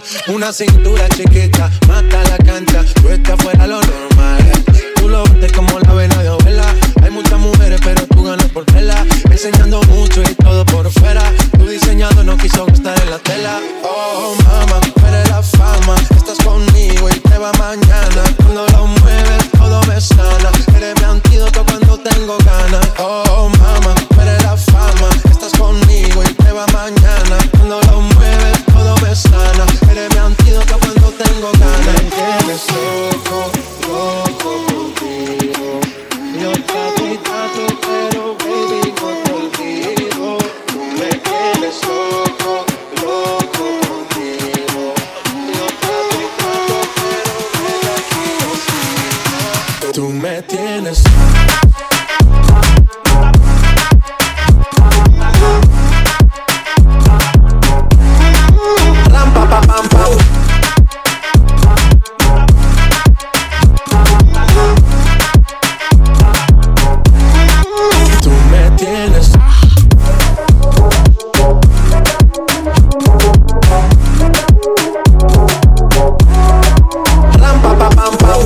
Una cintura chiquita, mata la cancha, tú estás fuera lo normal. Tú lo ves como la vena de abuela. Hay muchas mujeres pero tú ganas por tela. Enseñando mucho y todo por fuera. Tu diseñador no quiso gastar en la tela. Oh mama, tú eres la fama. Estás conmigo y te va mañana. Cuando lo mueves todo me sana. Eres mi antídoto cuando tengo ganas. Oh mama, tú eres la fama. Estás conmigo y te va mañana. Cuando lo mueves todo me sana. Eres mi antídoto cuando tengo ganas. Me tienes loco, loco contigo. Yo trato y trato, pero baby no te olvido. Tú me tienes loco, loco contigo. Yo trato y trato, pero ven aquí contigo. Tú me tienes ram pa pa pam pam. Tú me tienes ram pa pa pam pam.